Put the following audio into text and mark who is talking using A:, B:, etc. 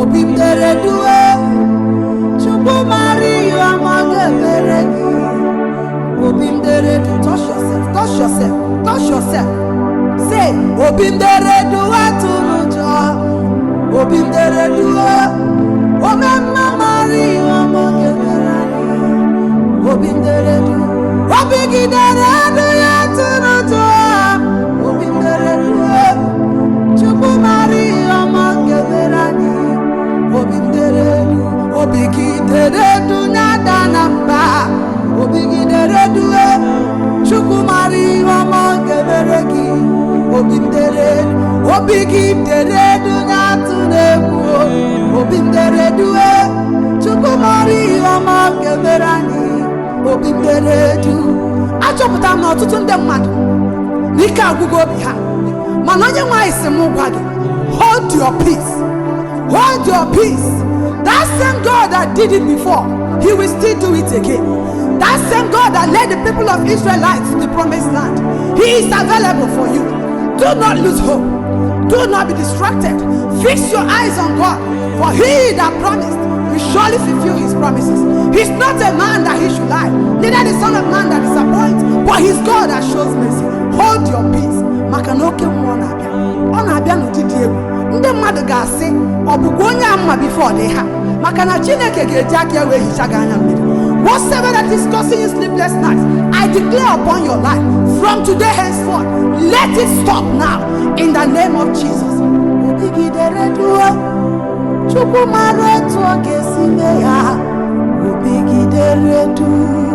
A: obimdere due chukwu mari amagere obimdere du. Touch yourself, touch yourself, touch yourself. Say obimdere due tunujo obimdere due omemma mari amagere obimdere du obigidere due tunujo obimdere due chukwu mari amagere obimdere du obigidere du nyada namba obigidere due chukwu mari amagere gi obimdere obigidere du nyatu nebu obimdere due chukwu mari amagere gi obimdere du. Achọpụta m na ọtụtụ ndị mmadụ n'ike agwụgo obi ha, mana onye nwe anyị sị m gwa gị, hold your peace, hold your peace. That same God that did it before, he will still do it again. That same God that led the people of Israelites to the promised land, he is available for you. Do not lose hope, do not be distracted. Fix your eyes on God, for he that promised will surely fulfill his promises. He's not a man that he should lie, neither the son of man that disappoints, but he's God that shows mercy. Hold your peace. Maka na oke mmụọ na-abịa, ọ na-abịa n'ụdịdị egwu. Ndị mmadụ ga-asị ọ bụkwa onye ama before dị ha, maka na Chineke ga-eji aka ya wee hicha gị anya mmiri. Whatsoever that is causing you sleepless nights, I declare upon your life from today henceforth, let it stop now in the name of Jesus. Obigidere due chukwu mara etu ọ ga-esi mee ya obigidere due